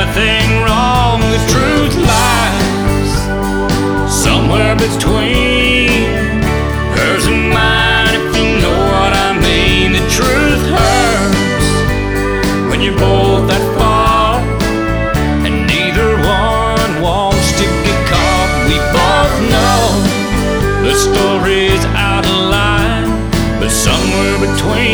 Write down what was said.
nothing wrong. The truth lies somewhere between hers and mine, if you know what I mean. The truth hurts when you're both that far, and neither one wants to get caught. We both know the story's out of line, but somewhere between